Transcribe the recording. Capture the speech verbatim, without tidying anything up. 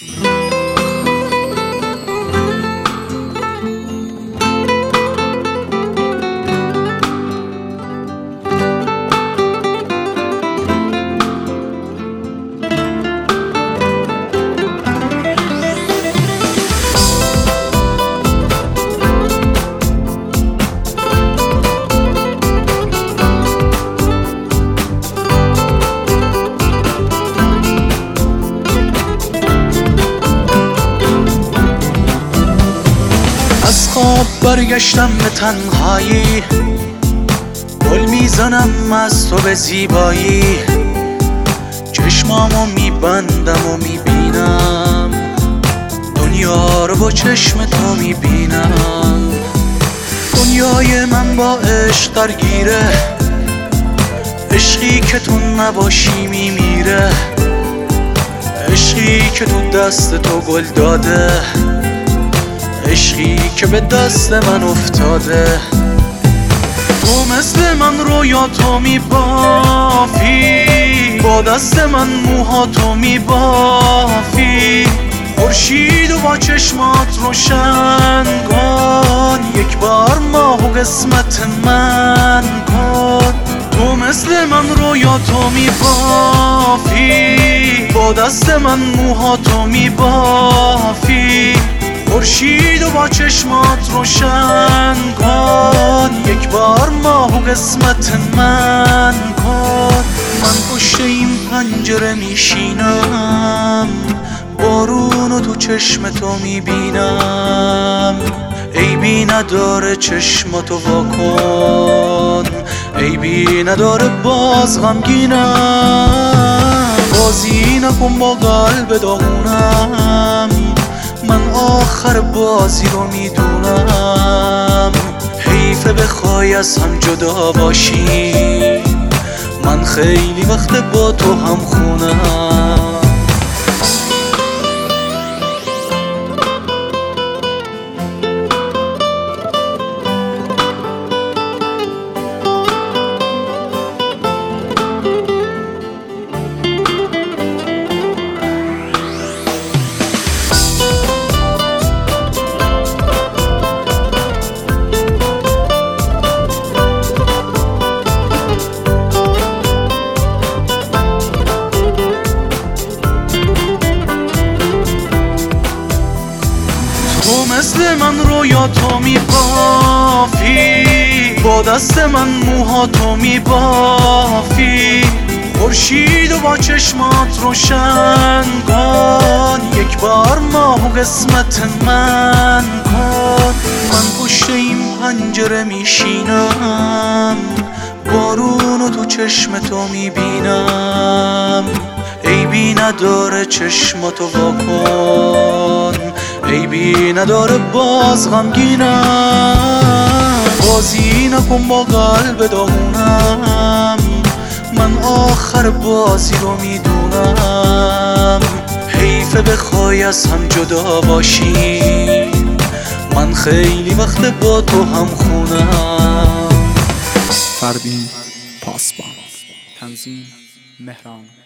از خواب برگشتم به تنهایی، گل میزنم از تو به زیبایی. چشمامو میبندم و میبینم دنیا رو با چشم تو میبینم. دنیای من با عشق درگیره، عشقی که تو نباشی میمیره، عشقی که تو دست تو گل داده، عشقی که به دست من افتاده. تو مثل من رویاتو میبافی، با دست من موهاتو میبافی. خورشید و با چشمات روشن کن، یک بار ماه و قسمت من کن. تو مثل من رویاتو میبافی، با دست من موهاتو میبافی. خورشید و با چشمات روشن کن، یک بار ماه و قسمت من کن. من پشت این پنجره میشینم، بارون و تو چشم تو میبینم. عیبی نداره چشماتو واکن، عیبی نداره باز غمگینم. بازی نکن با قلب داغونم، من آخر بازی رو میدونم. حیفه بخوای از هم جدا باشی، من خیلی وقت با تو هم خونم. تو مثل من رویاتو میبافی، با دست من موهاتو میبافی. خورشید و با چشمات روشن کن، یک بار ماه و قسمت من کن. من پشت این پنجره میشینم، بارون و تو چشم تو میبینم. عیبی نداره چشماتو واکن، عیبی نداره باز غمگینم. بازی نکن با قلب داغونم، من آخر بازی رو میدونم. حیفه بخوای از هم جدا باشی، من خیلی وقت با تو هم خونم. فردین پاسبان، تنظیم مهران.